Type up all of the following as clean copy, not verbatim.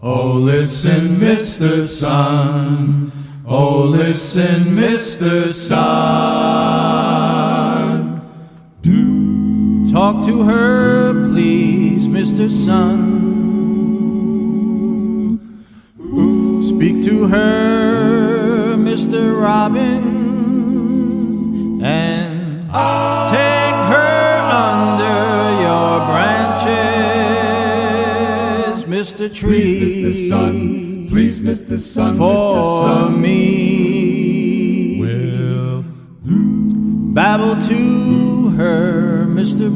Oh, listen, Mr. Sun. Oh, listen, Mr. Sun. Do talk to her, please, Mr. Sun. Speak to her, Mr. Robin, and take her under your branches, Mr. Tree. please, Mr. Sun. Please, Mr. Sun, For Mr. Sun. me, Will babble to her, Mr.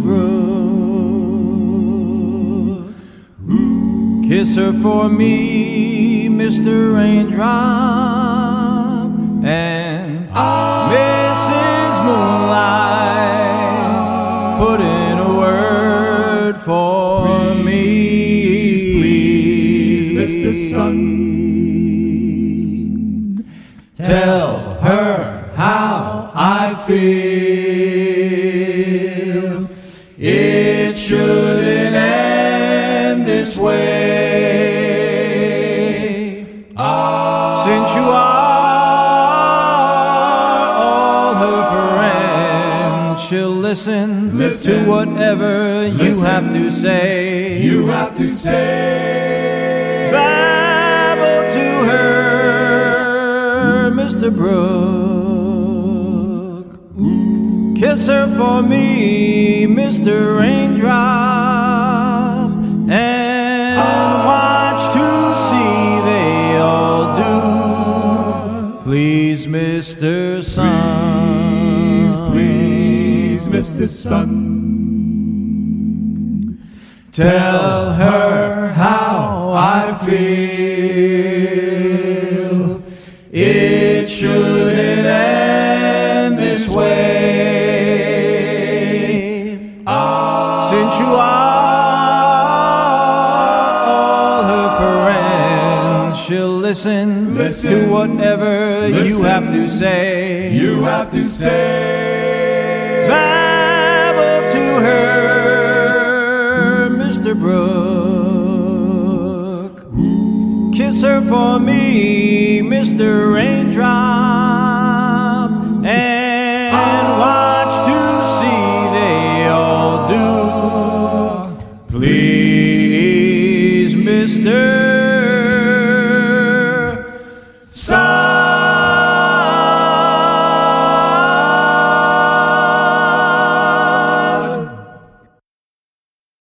Brook. Kiss her for me, Mr. Raindrop, and Mrs. Moonlight, put in a word for me. please, Mr. Sun. Tell her how I feel. It shouldn't end this way. Since you are all her friends, she'll listen to whatever you have to say. You have to say. Babble to her, Mr. Brook. Kiss her for me, Mr. Raindrop, and watch to see they all do. Please, Mr. Sun. Please, Mr. Sun. Tell her how I feel. It shouldn't end this way. Since you are all her friends, she'll listen to whatever you have to say. You have to say. Babble to her, Mr. Brook. Kiss her for me, Mr. Raindrop, and watch to see they all do. Please.